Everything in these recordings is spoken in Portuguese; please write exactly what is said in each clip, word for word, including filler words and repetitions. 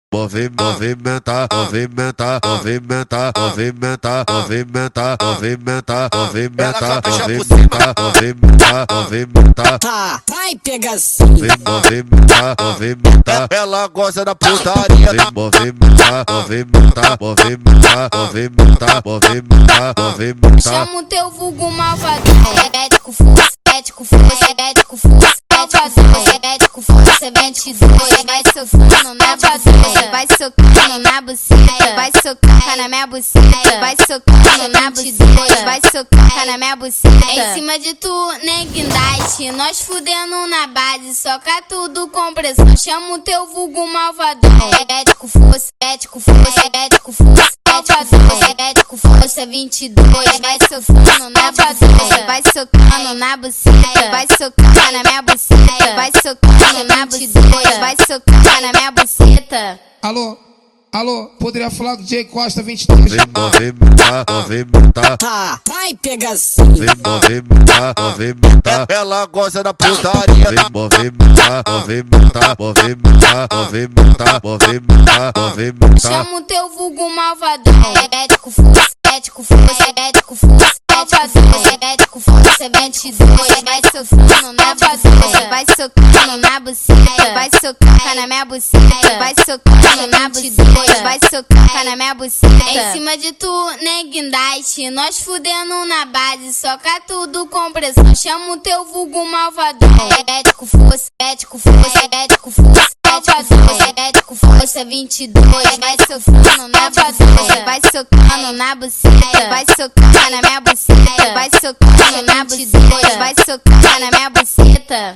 Movimenta, movimenta, movimenta, movimenta, movimenta, movimenta, movimenta, movimenta, movimenta, movimenta. Tá, vai pegação. Movimenta, movimenta. Ela gosta da putaria. Movimenta, movimenta, movimenta, movimenta, movimenta, movimenta. Chama o teu vulgo malvadão. Ético, força, ético, força, ético, força. Ético, força, vinte e dois. Vai socando na buceta, vai socando na buceta, vai socar na minha buceta, vai socando na buceta, vai socar na minha buceta. Em cima de tu, nem guindaste, nós fudendo na base, soca tudo com pressão. Chama o teu vulgo malvadão. Ético, força, ético, força, ético, força. Ético, força, vinte e dois. Vai socando na buceta, vai socando na buceta, vai socar na minha buceta, vai socando na buceta, vai socar na minha buceta. Alô, alô, poderia falar com o J Costa vinte e dois? Movimenta, movimenta. Tá, vai pegação. Movimenta, movimenta. Ela gosta da putaria. Movimenta, movimenta, movimenta, movimenta, movimenta, movimenta. Chama o teu vulgo malvadão. Ético, força, ético, força, ético, força. Ético, força, vinte e dois. Vai socando na buceta, vai socando na buceta, vai socar na minha buceta, vai socando na buceta, vai socar na minha buceta. Em cima de tu, nem guindaste, nós fudendo na base, soca tudo com pressão. Chama o teu vulgo malvadão. Ético, força, ético, força, ético, força. Ético, força, vinte e dois. Vai socando na buceta, vai socando na buceta, vai socar na minha buceta, vai socando na buceta, vai socar na minha buceta.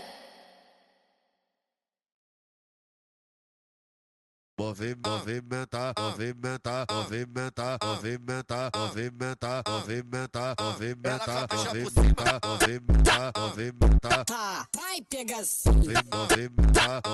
Movimenta, movimenta, movimenta, movimenta, movimenta, movimenta, movimenta, movimenta, movimenta, movimenta. Tá, vai pegação. Movimenta.